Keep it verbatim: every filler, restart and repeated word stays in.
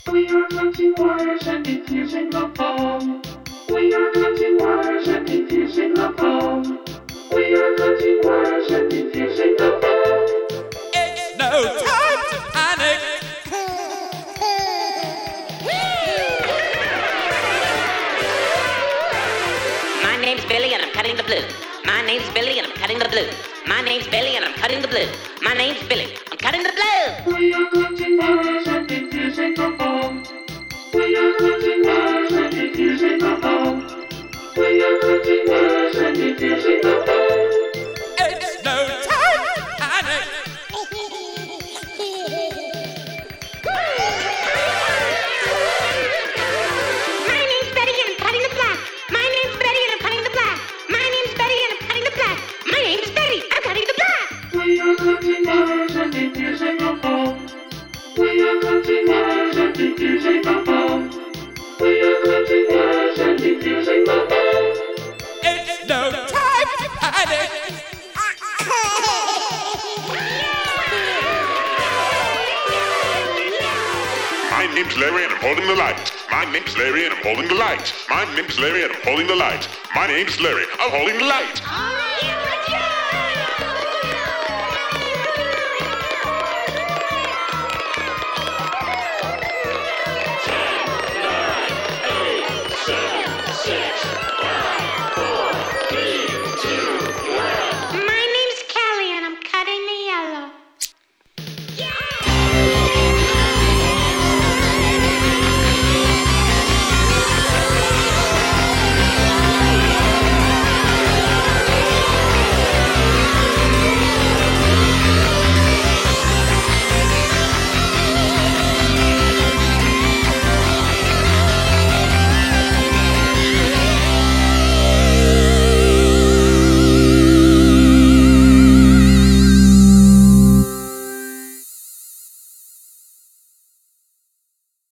We are cutting wires and defusing the bomb. We are cutting wires and defusing the bomb. We are cutting wires and defusing the bomb. It's no time to panic. My name's Billy and I'm cutting the blue. My name's Billy and I'm cutting the blue. My name's Billy and I'm cutting the blue. My name's Billy. I'm cutting the blue. We are cutting wires and defusing the bomb. We are cutting wires and defusing the bomb. We are cutting wires and defusing the bomb. It's no time to panic. My name's Betty and I'm cutting the black. My name's Betty and I'm cutting the black. My name's Betty and I'm cutting the black. My name's Betty. I'm cutting the black. We are cutting wires and defusing the bomb. We are cutting wires and defusing the bomb. We are cutting wires and defusing the bomb. It's no time to panic. My name's Larry and I'm holding the light. My name's Larry and I'm holding the light. My name's Larry and I'm holding the light. My name's Larry. I'm holding the light.